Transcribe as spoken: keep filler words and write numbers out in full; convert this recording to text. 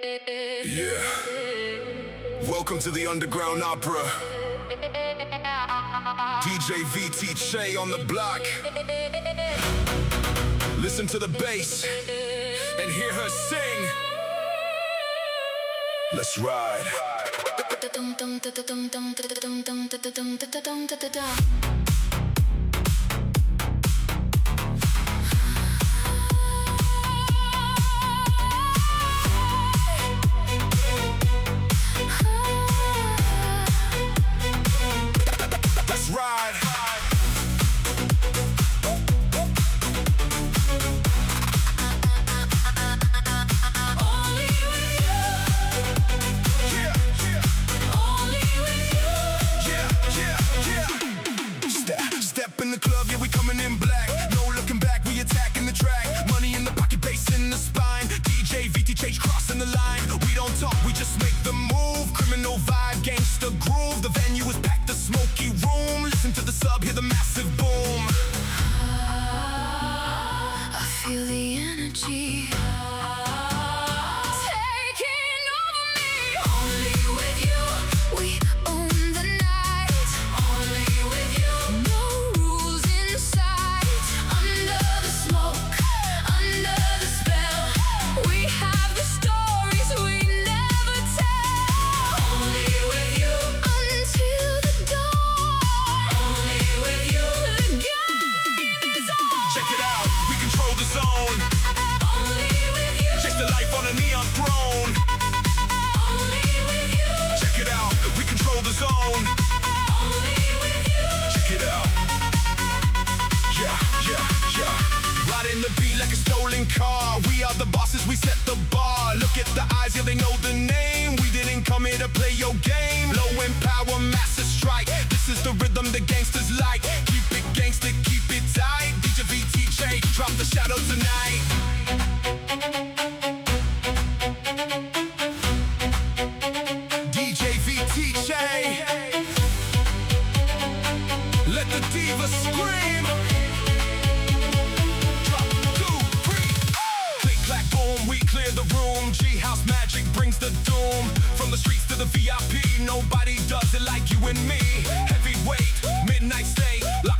Yeah. Welcome to the Underground Opera. D J V T Che on the block. Listen to the bass and hear her sing. Let's ride. Crossing the line, we don't talk, we just make the move. Criminal vibe, gangster groove. The venue is packed, the smoky room. Listen to the sub, hear the massive boom. I feel the energy taking over me. Only with you, we own the night. Only with you, no rules in sight. Under the smoke, under the spell, we have car. We are the bosses, we set the bar. Look at the eyes, yeah, they know the name. We didn't come here to play your game. Low in power, massive strike. This is the rhythm the gangsters like. Keep it gangster, keep it tight. D J V T Che, drop the shadow tonight. D J V T Che, let the diva scream. We clear the room, G-House magic brings the doom. From the streets to the V I P, nobody does it like you and me. Heavyweight, midnight stay,